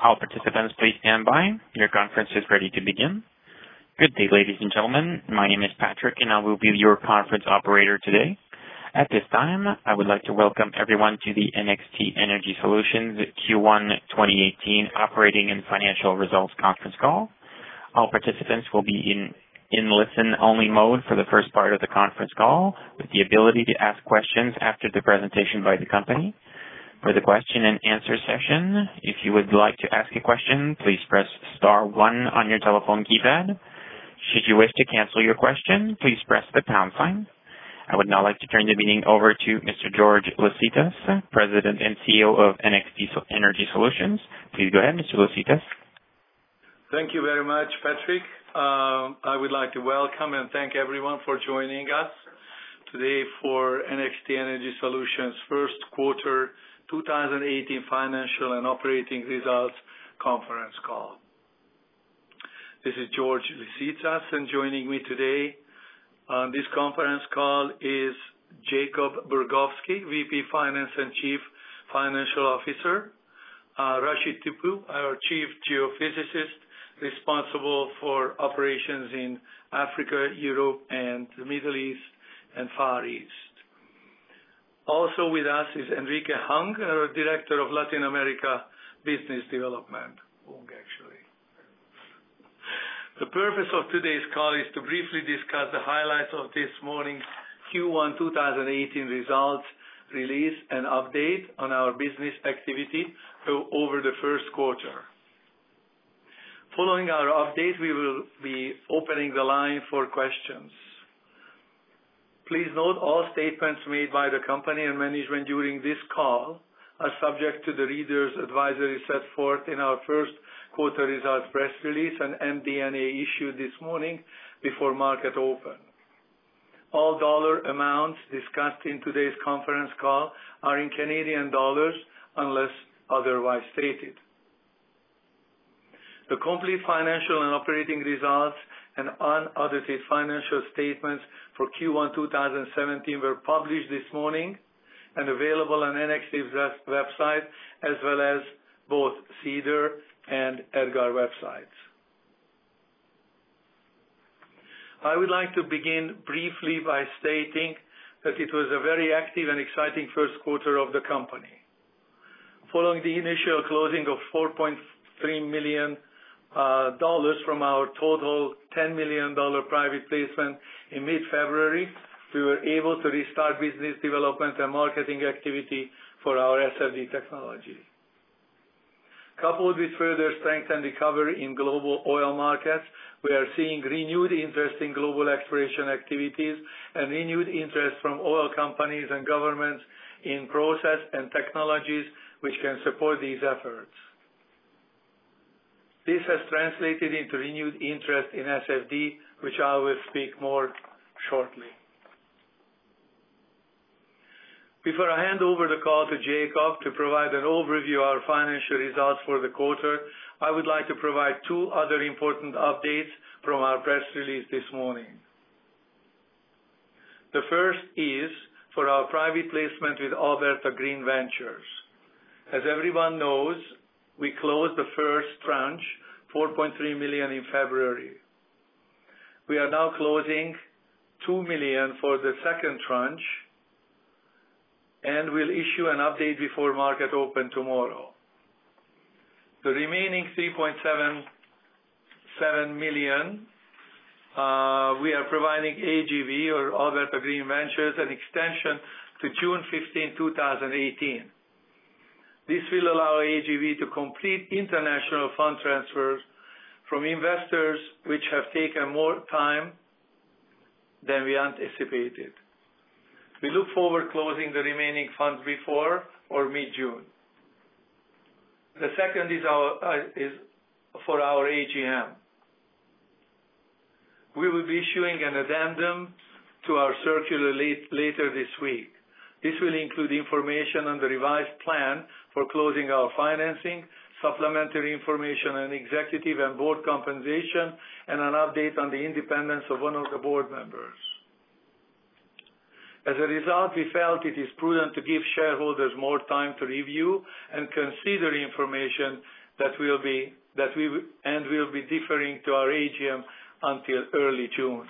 All participants, please stand by. Your conference is ready to begin. Good day, ladies and gentlemen. My name is Patrick, and I will be your conference operator today. At this time, I would like to welcome everyone to the NXT Energy Solutions Q1 2018 Operating and Financial Results Conference Call. All participants will be in listen-only mode for the first part of the conference call, with the ability to ask questions after the presentation by the company. For the question and answer session, if you would like to ask a question, please press star 1 on your telephone keypad. Should you wish to cancel your question, please press the pound sign. I would now like to turn the meeting over to Mr. George Liszicasz, President and CEO of NXT Energy Solutions. Please go ahead, Mr. Liszicasz. Thank you very much, Patrick. I would like to welcome and thank everyone for joining us today for NXT Energy Solutions first quarter 2018 financial and operating results conference call. This is George Liszicasz, and joining me today on this conference call is Jacob Burgovsky, VP Finance and Chief Financial Officer, Rashid Tipu, our Chief Geophysicist, responsible for operations in Africa, Europe, and the Middle East and Far East. Also with us is Enrique Hung, our Director of Latin America Business Development. The purpose of today's call is to briefly discuss the highlights of this morning's Q1 2018 results release and update on our business activity over the first quarter. Following our update, we will be opening the line for questions. Please note all statements made by the company and management during this call are subject to the reader's advisory set forth in our first quarter results press release and MD&A issued this morning before market open. All dollar amounts discussed in today's conference call are in Canadian dollars unless otherwise stated. The complete financial and operating results and unaudited financial statements for Q1 2017 were published this morning and available on NXT's website as well as both SEDAR and EDGAR websites. I would like to begin briefly by stating that it was a very active and exciting first quarter of the company. Following the initial closing of $4.3 million from our total $10 million private placement in mid-February, we were able to restart business development and marketing activity for our SFD technology. Coupled with further strength and recovery in global oil markets, we are seeing renewed interest in global exploration activities and renewed interest from oil companies and governments in process and technologies which can support these efforts. This has translated into renewed interest in SFD, which I will speak more shortly. Before I hand over the call to Jacob to provide an overview of our financial results for the quarter, I would like to provide two other important updates from our press release this morning. The first is for our private placement with Alberta Green Ventures. As everyone knows, we closed the first tranche, $4.3 million, in February. We are now closing $2 million for the second tranche, and we'll issue an update before market open tomorrow. The remaining $3.77 million, we are providing AGV, or Alberta Green Ventures, an extension to June 15, 2018. This will allow AGV to complete international fund transfers from investors which have taken more time than we anticipated. We look forward to closing the remaining funds before or mid-June. The second is for our AGM. We will be issuing an addendum to our circular later this week. This will include information on the revised plan for closing our financing, supplementary information on executive and board compensation, and an update on the independence of one of the board members. As a result, we felt it is prudent to give shareholders more time to review and consider information we'll be deferring to our AGM until early June.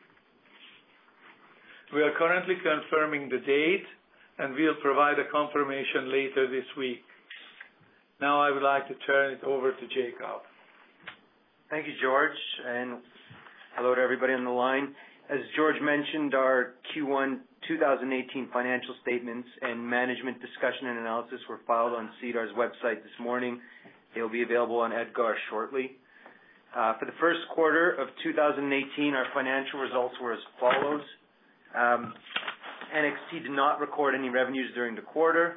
We are currently confirming the date, and we'll provide a confirmation later this week. Now I would like to turn it over to Jacob. Thank you, George, and hello to everybody on the line. As George mentioned, our Q1 2018 financial statements and management discussion and analysis were filed on SEDAR's website this morning. They'll be available on EDGAR shortly. For the first quarter of 2018, our financial results were as follows. NXT did not record any revenues during the quarter.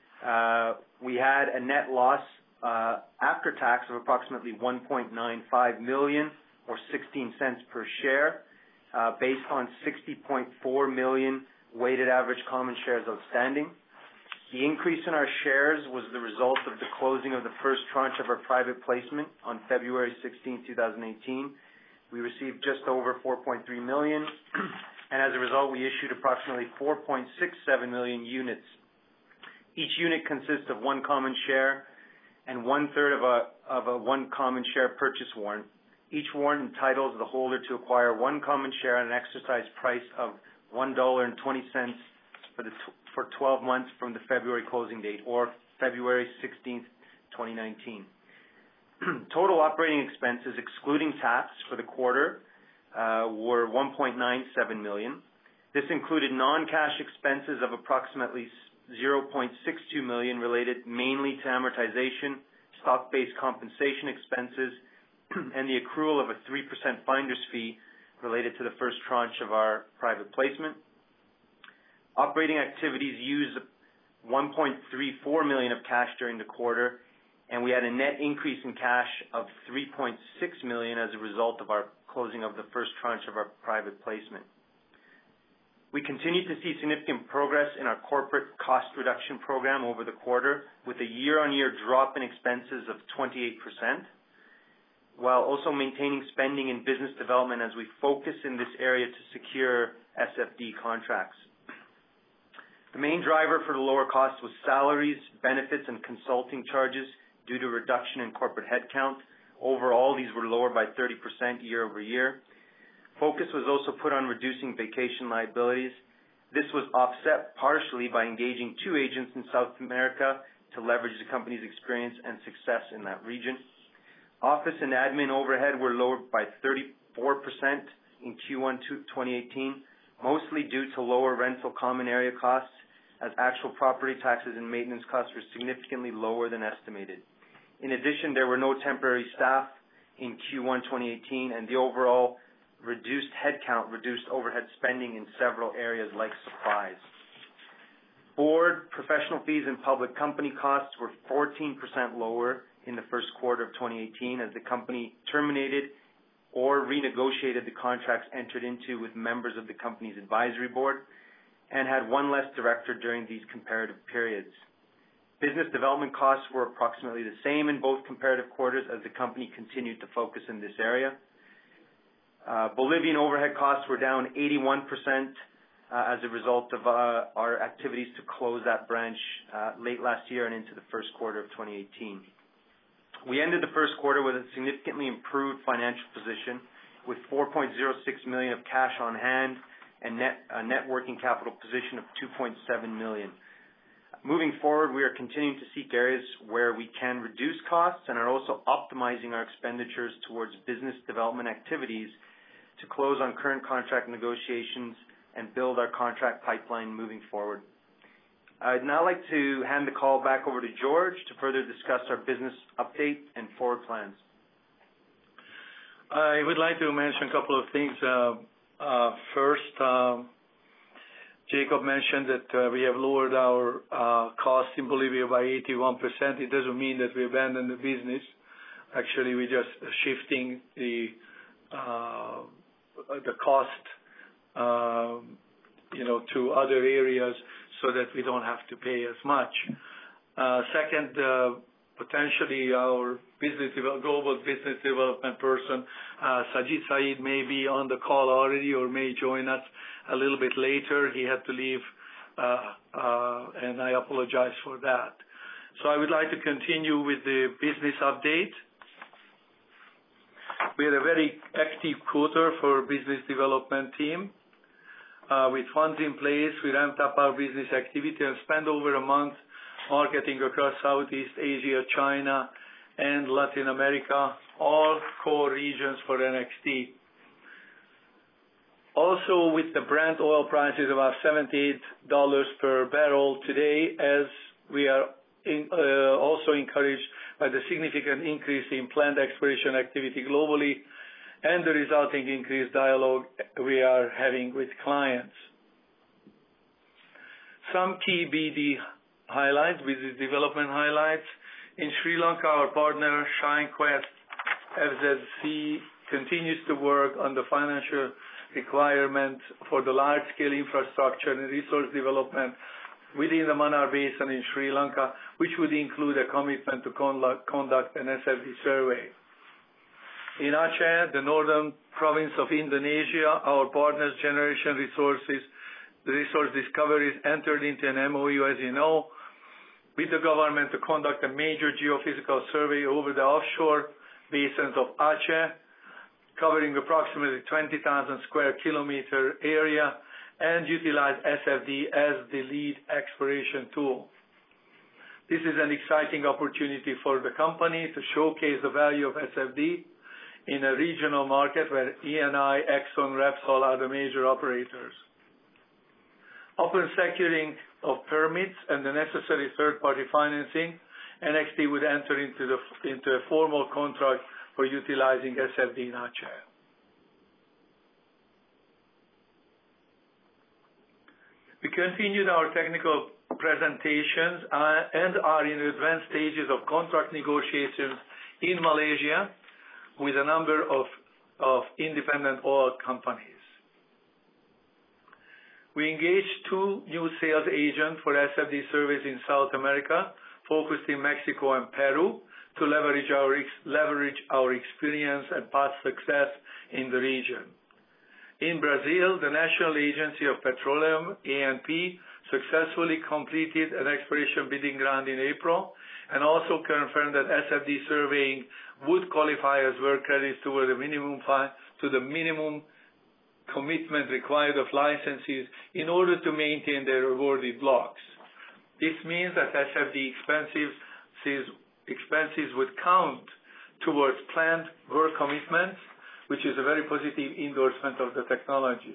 We had a net loss after tax of approximately $1.95 million or 16 cents per share, based on 60.4 million weighted average common shares outstanding. The increase in our shares was the result of the closing of the first tranche of our private placement on February 16, 2018. We received just over 4.3 million, and as a result, we issued approximately 4.67 million units. Each unit consists of one common share and 1/3 of a one common share purchase warrant. Each warrant entitles the holder to acquire one common share at an exercise price of $1.20 for 12 months from the February closing date, or February 16th, 2019. Total operating expenses, excluding tax, for the quarter were $1.97 million. This included non-cash expenses of approximately $0.62 million related mainly to amortization, stock-based compensation expenses, and the accrual of a 3% finder's fee related to the first tranche of our private placement. Operating activities used $1.34 million of cash during the quarter, and we had a net increase in cash of $3.6 million as a result of our closing of the first tranche of our private placement. We continue to see significant progress in our corporate cost reduction program over the quarter, with a year-on-year drop in expenses of 28%, while also maintaining spending in business development as we focus in this area to secure SFD contracts. The main driver for the lower costs was salaries, benefits, and consulting charges due to reduction in corporate headcount. Overall, these were lower by 30% year over year. Focus was also put on reducing vacation liabilities. This was offset partially by engaging 2 agents in South America to leverage the company's experience and success in that region. Office and admin overhead were lowered by 34% in Q1 2018, mostly due to lower rental common area costs, as actual property taxes and maintenance costs were significantly lower than estimated. In addition, there were no temporary staff in Q1 2018, and the overall reduced headcount reduced overhead spending in several areas like supplies. Board, professional fees, and public company costs were 14% lower in the first quarter of 2018 as the company terminated or renegotiated the contracts entered into with members of the company's advisory board and had one less director during these comparative periods. Business development costs were approximately the same in both comparative quarters as the company continued to focus in this area. Bolivian overhead costs were down 81% as a result of our activities to close that branch late last year and into the first quarter of 2018. We ended the first quarter with a significantly improved financial position with $4.06 million of cash on hand and a net working capital position of $2.7 million. Moving forward, we are continuing to seek areas where we can reduce costs and are also optimizing our expenditures towards business development activities to close on current contract negotiations and build our contract pipeline moving forward. I'd now like to hand the call back over to George to further discuss our business update and forward plans. I would like to mention a couple of things. First, Jacob mentioned that we have lowered our costs in Bolivia by 81%. It doesn't mean that we abandoned the business. Actually, we're just shifting the cost, to other areas so that we don't have to pay as much. Second, potentially our global business development person, Sajid Saeed, may be on the call already or may join us a little bit later. He had to leave, and I apologize for that. So I would like to continue with the business update. We had a very active quarter for business development team. With funds in place, we ramped up our business activity and spent over a month marketing across Southeast Asia, China, and Latin America, all core regions for NXT. Also, with the Brent oil prices about $78 per barrel today, as we are also encouraged by the significant increase in planned exploration activity globally and the resulting increased dialogue we are having with clients. Some key BD highlights, business development highlights. In Sri Lanka, our partner ShineQuest FZC continues to work on the financial requirement for the large-scale infrastructure and resource development within the Mannar Basin in Sri Lanka, which would include a commitment to conduct an SFD survey. In Aceh, the northern province of Indonesia, our partners Generation Resources, the Resource Discoveries, entered into an MOU, as you know, with the government to conduct a major geophysical survey over the offshore basins of Aceh, covering approximately 20,000 square kilometer area, and utilize SFD as the lead exploration tool. This is an exciting opportunity for the company to showcase the value of SFD in a regional market where Eni, Exxon, Repsol are the major operators. Upon securing of permits and the necessary third-party financing, NXT would enter into a formal contract for utilizing SFD in Aceh. We continued our technical presentations and are in advanced stages of contract negotiations in Malaysia with a number of independent oil companies. We engaged 2 new sales agents for SFD surveys in South America, focused in Mexico and Peru, to leverage our experience and past success in the region. In Brazil, the National Agency of Petroleum, ANP, successfully completed an exploration bidding round in April and also confirmed that SFD surveying would qualify as work credits toward the minimum commitment required of licensees in order to maintain their awarded blocks. This means that SFD expenses would count towards planned work commitments, which is a very positive endorsement of the technology.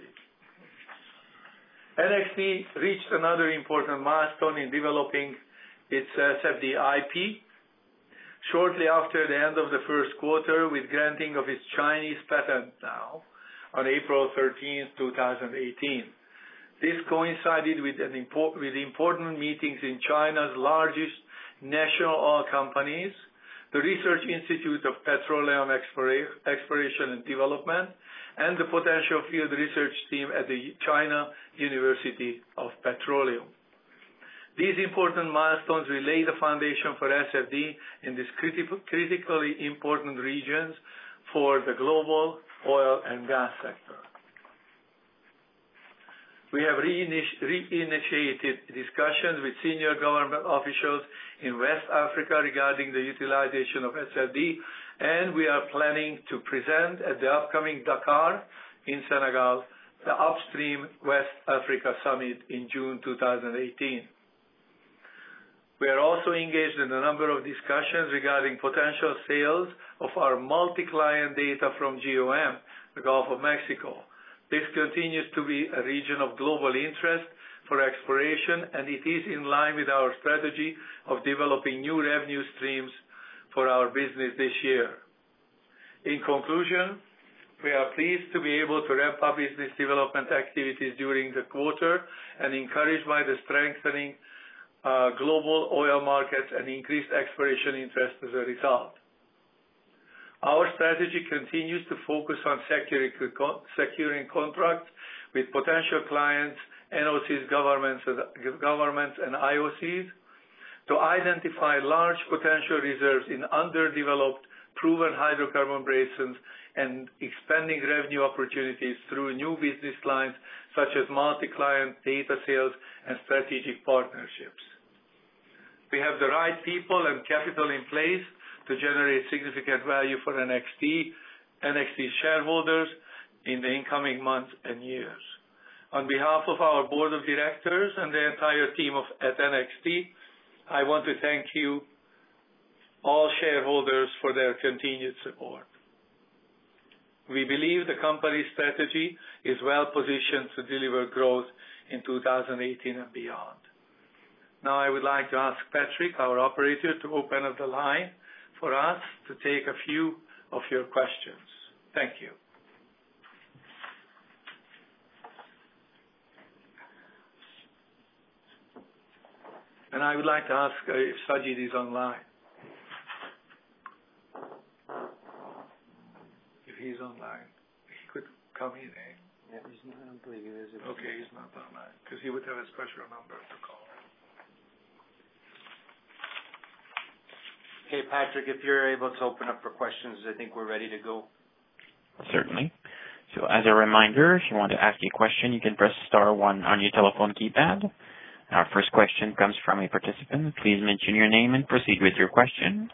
NXT reached another important milestone in developing its SFD IP shortly after the end of the first quarter, with granting of its Chinese patent now on April 13, 2018. This coincided with important meetings in China's largest national oil companies, the Research Institute of Petroleum Exploration and Development, and the potential field research team at the China University of Petroleum. These important milestones will lay the foundation for SFD in these critically important regions for the global oil and gas sector. We have reinitiated discussions with senior government officials in West Africa regarding the utilization of SFD, and we are planning to present at the upcoming Dakar in Senegal, the Upstream West Africa Summit in June 2018. We are also engaged in a number of discussions regarding potential sales of our multi-client data from GOM, the Gulf of Mexico. This continues to be a region of global interest for exploration, and it is in line with our strategy of developing new revenue streams for our business this year. In conclusion, we are pleased to be able to ramp up business development activities during the quarter and encouraged by the strengthening global oil markets and increased exploration interest as a result. Our strategy continues to focus on securing contracts with potential clients, NOCs, governments, and IOCs to identify large potential reserves in underdeveloped, proven hydrocarbon basins and expanding revenue opportunities through new business lines such as multi-client data sales and strategic partnerships. We have the right people and capital in place to generate significant value for NXT shareholders in the incoming months and years. On behalf of our board of directors and the entire team at NXT, I want to thank you, all shareholders, for their continued support. We believe the company's strategy is well positioned to deliver growth in 2018 and beyond. Now I would like to ask Patrick, our operator, to open up the line for us to take a few of your questions. Thank you. And I would like to ask if Sajid is online. If he's online, he could come in. Yeah, he's not, I don't believe he is. Okay, he's not online, because he would have a special number to call. Okay, Patrick, if you're able to open up for questions, I think we're ready to go. Certainly. So as a reminder, if you want to ask a question, you can press star 1 on your telephone keypad. Our first question comes from a participant. Please mention your name and proceed with your question.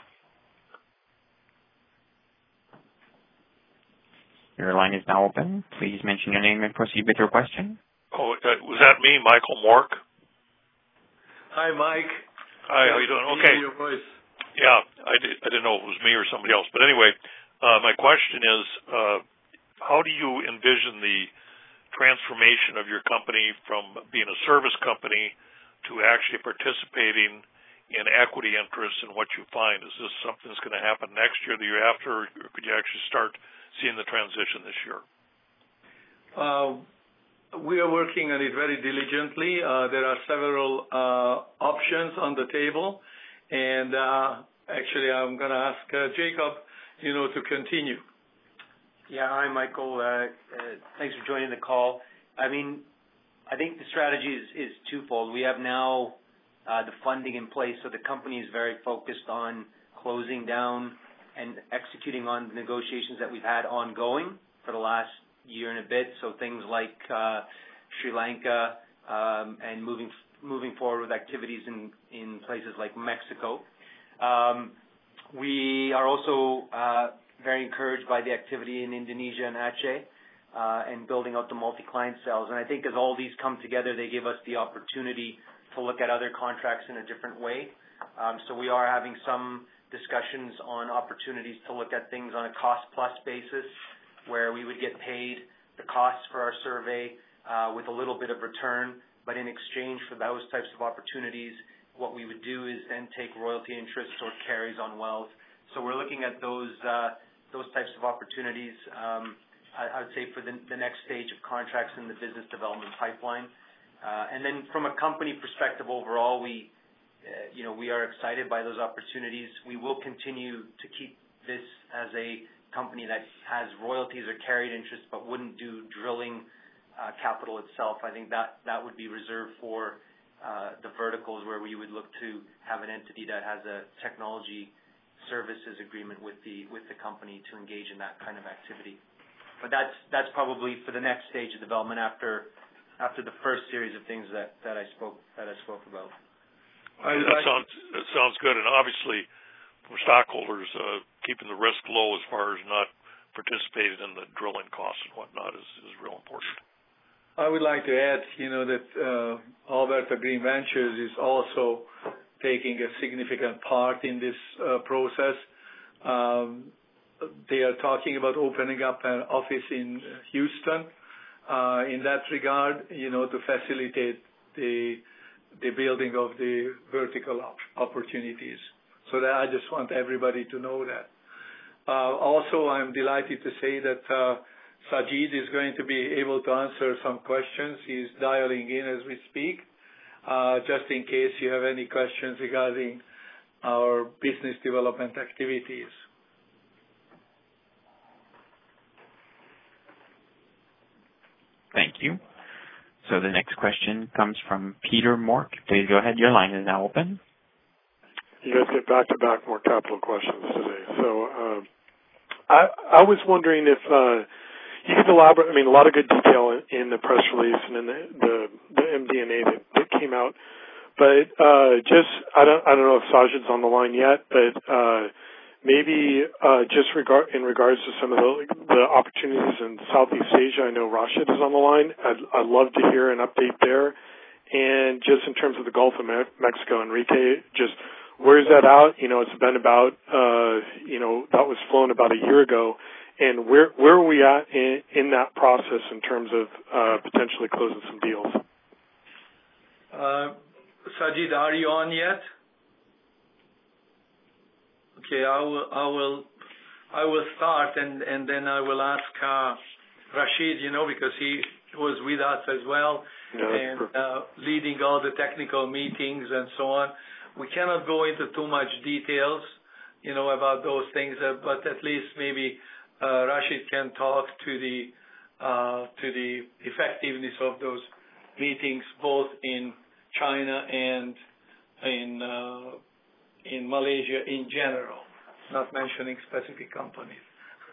Your line is now open. Please mention your name and proceed with your question. Oh, was that me, Michael Mork? Hi, Mike. Hi, how you doing? Okay. Your voice. Yeah, I didn't know if it was me or somebody else. But anyway, my question is, how do you envision the transformation of your company from being a service company to actually participating in equity interests in what you find? Is this something that's going to happen next year, the year after, or could you actually start seeing the transition this year? We are working on it very diligently. There are several options on the table, and actually I'm going to ask Jacob, to continue. Yeah, hi, Michael. Thanks for joining the call. I mean, I think the strategy is twofold. We have now the funding in place, so the company is very focused on closing down and executing on the negotiations that we've had ongoing for the last year and a bit. So things like Sri Lanka and moving forward with activities in places like Mexico. We are also very encouraged by the activity in Indonesia and Aceh and building out the multi-client sales. And I think as all these come together, they give us the opportunity to look at other contracts in a different way. So we are having some discussions on opportunities to look at things on a cost-plus basis, where we would get paid the costs for our survey with a little bit of return. But in exchange for those types of opportunities, what we would do is then take royalty interests or carries on wells. So we're looking at those types of opportunities, I would say, for the next stage of contracts in the business development pipeline. And then from a company perspective overall, we are excited by those opportunities. We will continue to keep this as a company that has royalties or carried interest but wouldn't do drilling capital itself. I think that would be reserved for the verticals where we would look to have an entity that has a technology services agreement with the company to engage in that kind of activity. But that's probably for the next stage of development after the first series of things that I spoke about. That sounds good, and obviously for stockholders, keeping the risk low as far as not participating in the drilling costs and whatnot is real important. I would like to add, that Alberta Green Ventures is also taking a significant part in this process. They are talking about opening up an office in Houston in that regard, to facilitate the building of the vertical opportunities. So that I just want everybody to know that. Also, I'm delighted to say that Sajid is going to be able to answer some questions. He's dialing in as we speak, just in case you have any questions regarding our business development activities. Thank you. So the next question comes from Peter Mork. Please go ahead. Your line is now open. You guys get back-to-back more capital questions today. So I was wondering if you could elaborate. I mean, a lot of good detail in the press release and in the MD&A that came out. but just I don't know if Sajid's on the line yet, but maybe just in regards to some of the opportunities in Southeast Asia. I know Rashid is on the line. I'd love to hear an update there. And just in terms of the Gulf of Mexico, Enrique, just where's that out? It's been about, that was flown about a year ago. And where are we at in that process in terms of potentially closing some deals? Sajid, are you on yet? Okay, I will start and then I will ask Rashid, because he was with us as well. And leading all the technical meetings and so on. We cannot go into too much details, about those things, but at least maybe Rashid can talk to the effectiveness of those meetings, both in China and in Malaysia in general, not mentioning specific companies.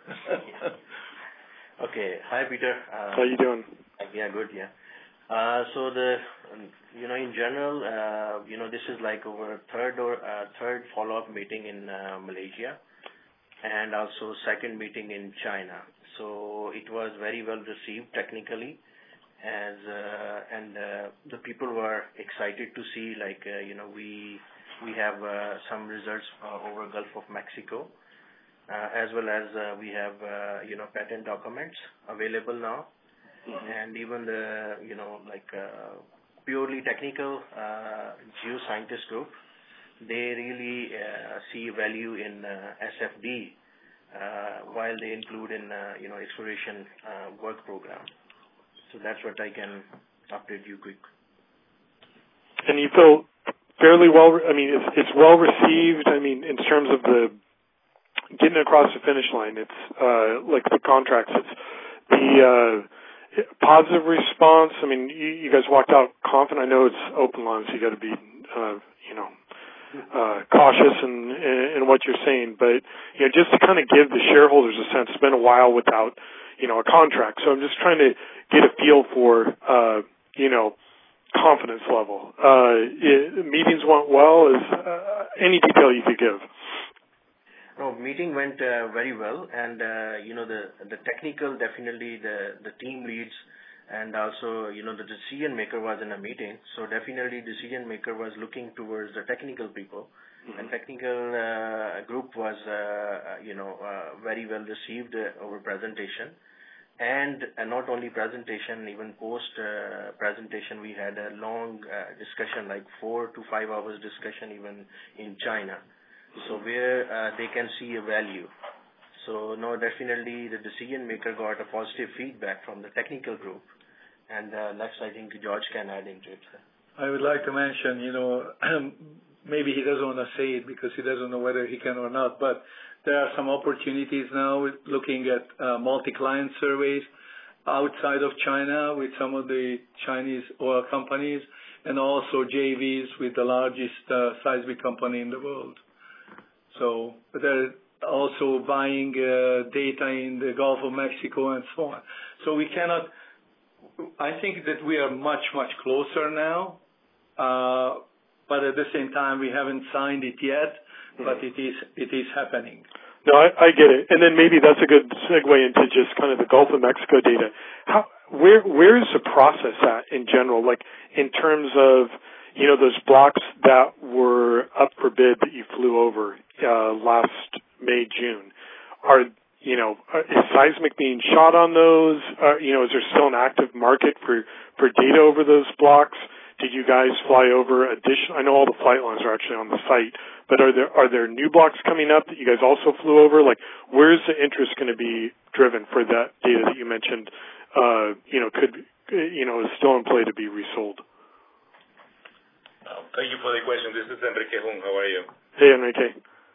Okay. Hi, Peter. How you doing? Yeah, good. Yeah. So in general, this is like our third follow-up meeting in Malaysia, and also second meeting in China. So it was very well received technically, and the people were excited to see we have some results over Gulf of Mexico, as well as we have patent documents available now. And even the, purely technical geoscientist group, they really see value in SFD while they include in, exploration work program. So that's what I can update you quick. And you feel fairly well, it's well received, in terms of the getting across the finish line. It's like the contracts, it's the positive response. You guys walked out confident. I know it's open line, so you got to be, cautious in what you're saying. But just to kind of give the shareholders a sense, it's been a while without, a contract. So I'm just trying to get a feel for, confidence level. Meetings went well. Is any detail you could give? No, meeting went very well, and the technical, definitely the team leads, and also the decision maker was in a meeting. So definitely decision maker was looking towards the technical people, and technical group was very well received our presentation, and not only presentation, even post presentation we had a long discussion, like 4 to 5 hours discussion even in China. So where they can see a value. So no, definitely the decision maker got a positive feedback from the technical group. And next, I think George can add into it. I would like to mention, maybe he doesn't want to say it because he doesn't know whether he can or not, but there are some opportunities now looking at multi-client surveys outside of China with some of the Chinese oil companies, and also JVs with the largest seismic company in the world. So they're also buying data in the Gulf of Mexico and so on. So we cannot, I think that we are much, much closer now, but at the same time we haven't signed it yet, but it is happening. No, I get it. And then maybe that's a good segue into just kind of the Gulf of Mexico data. Where is the process at in general, like in terms of, those blocks that were up for bid that you flew over last May, June? Is seismic being shot on those? Is there still an active market for data over those blocks? Did you guys fly over I know all the flight lines are actually on the site, but are there new blocks coming up that you guys also flew over? Like, where's the interest going to be driven for that data that you mentioned? Is still in play to be resold? Thank you for the question. This is Enrique Hung. How are you? Hey, Enrique.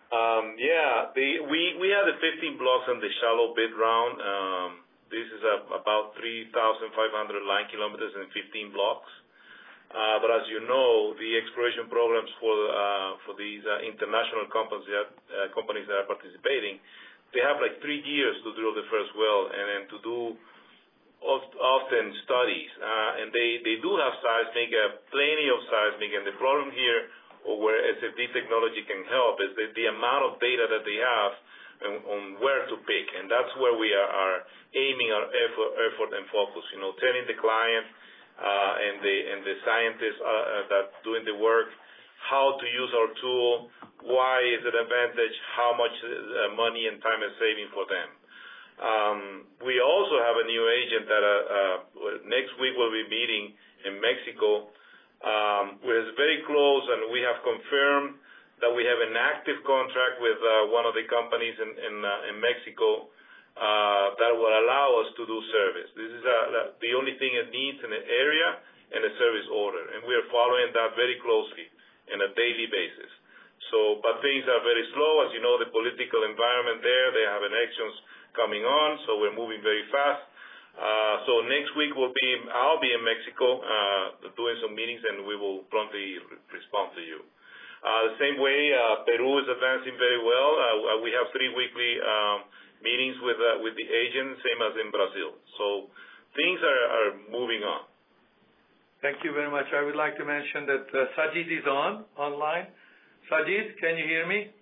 We had the 15 blocks on the shallow bid round. This is about 3,500 line kilometers and 15 blocks. But as you know, the exploration programs for these international companies that are participating, they have like 3 years to drill the first well, and then to do often studies, and they do have seismic, plenty of seismic, and the problem here, or where SFD technology can help, is the amount of data that they have on where to pick, and that's where we are aiming our effort and focus. Telling the client and the scientists that doing the work how to use our tool, why is it an advantage, how much money and time is saving for them. We also have a new agent that next week we'll be meeting in Mexico. We're very close, and we have confirmed that we have an active contract with one of the companies in Mexico that will allow us to do service. This is the only thing it needs in the area, and a service order, and we are following that very closely on a daily basis. But things are very slow. As you know, the political environment there, they have elections coming on, so we're moving very fast. So next week I'll be in Mexico doing some meetings, and we will promptly respond to you. The same way, Peru is advancing very well. We have 3 weekly meetings with the agents, same as in Brazil. So things are moving on. Thank you very much. I would like to mention that Sajid is online. Sajid, can you hear me?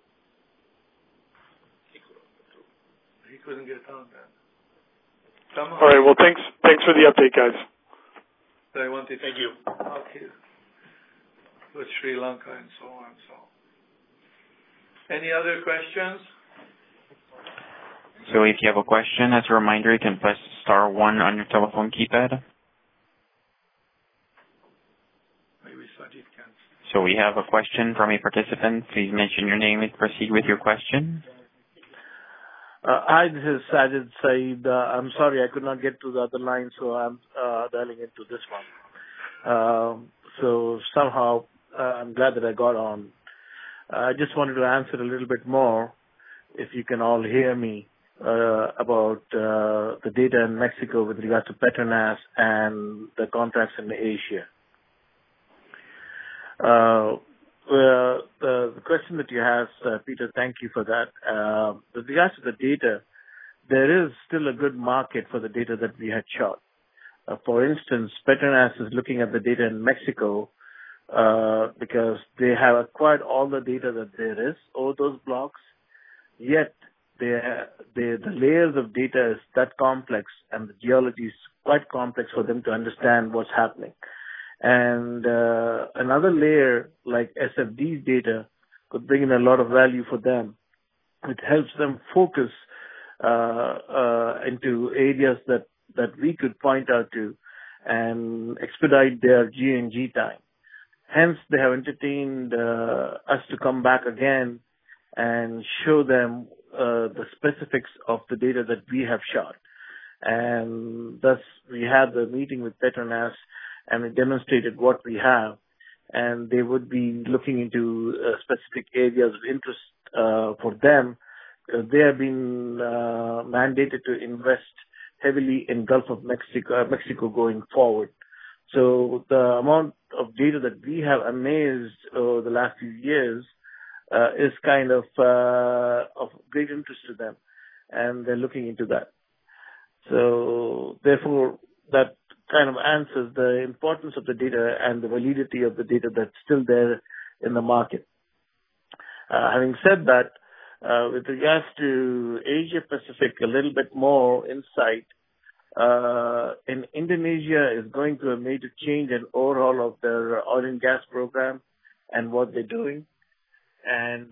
He couldn't get on then. Come on. All right. Well, thanks for the update, guys. Thank you. Okay. With Sri Lanka and so on. Any other questions? So if you have a question, as a reminder, you can press star 1 on your telephone keypad. Maybe Sajid can. So we have a question from a participant. Please mention your name and proceed with your question. Hi, this is Sajid Saeed. I'm sorry I could not get to the other line, so I'm dialing into this one. So somehow I'm glad that I got on. I just wanted to answer a little bit more, if you can all hear me, about the data in Mexico with regards to Petronas and the contracts in Asia. The question that you asked, Peter, thank you for that. With regards to the data, there is still a good market for the data that we had shot. For instance, Petronas is looking at the data in Mexico because they have acquired all the data that there is over those blocks, yet the layers of data is that complex and the geology is quite complex for them to understand what's happening. And another layer like SFD's data could bring in a lot of value for them. It helps them focus into areas that we could point out to and expedite their G&G time. Hence, they have entertained us to come back again and show them the specifics of the data that we have shot. And thus, we had the meeting with Petronas, and we demonstrated what we have, and they would be looking into specific areas of interest for them. They have been mandated to invest heavily in Gulf of Mexico going forward. So the amount of data that we have amassed over the last few years is kind of great interest to them, and they're looking into that. So therefore, that kind of answers the importance of the data and the validity of the data that's still there in the market. Having said that, with regards to Asia Pacific, a little bit more insight. In Indonesia is going through a major change and overhaul of their oil and gas program and what they're doing, and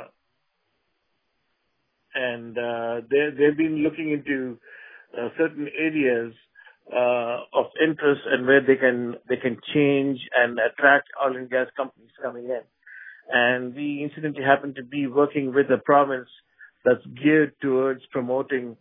they've been looking into certain areas of interest and where they can change and attract oil and gas companies coming in. And we incidentally happen to be working with a province that's geared towards promoting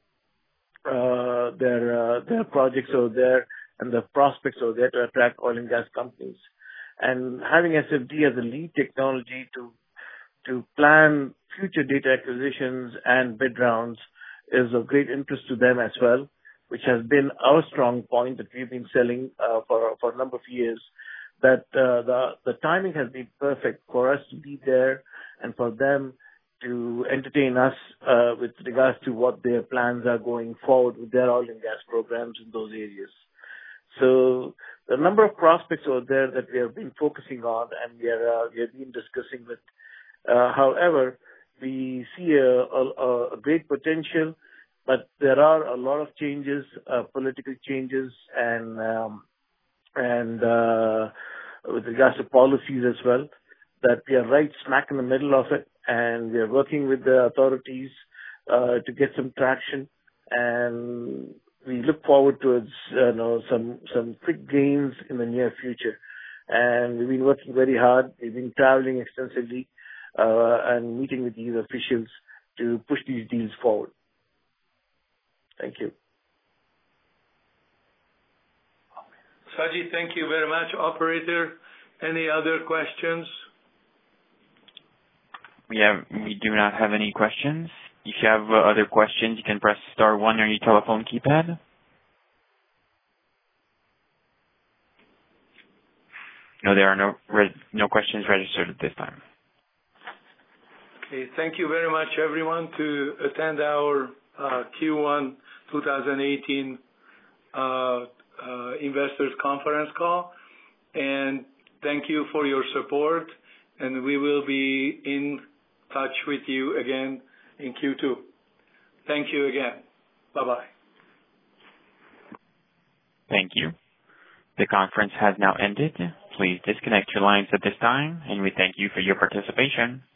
their projects over there and the prospects over there to attract oil and gas companies. And having SFD as a lead technology to plan future data acquisitions and bid rounds is of great interest to them as well, which has been our strong point that we've been selling for a number of years, that the timing has been perfect for us to be there and for them to entertain us with regards to what their plans are going forward with their oil and gas programs in those areas. So the number of prospects out there that we have been focusing on and we have been discussing with. However, we see a great potential, but there are a lot of changes, political changes, and with regards to policies as well, that we are right smack in the middle of it, and we are working with the authorities to get some traction, and we look forward towards some quick gains in the near future. And we've been working very hard. We've been traveling extensively and meeting with these officials to push these deals forward. Thank you. Saji, thank you very much. Operator, any other questions? We do not have any questions. If you have other questions, you can press star 1 on your telephone keypad. No, there are no questions registered at this time. Okay, thank you very much, everyone, to attend our Q1 2018 Investors Conference call. And thank you for your support. And we will be in touch with you again in Q2. Thank you again. Bye-bye. Thank you. The conference has now ended. Please disconnect your lines at this time, and we thank you for your participation.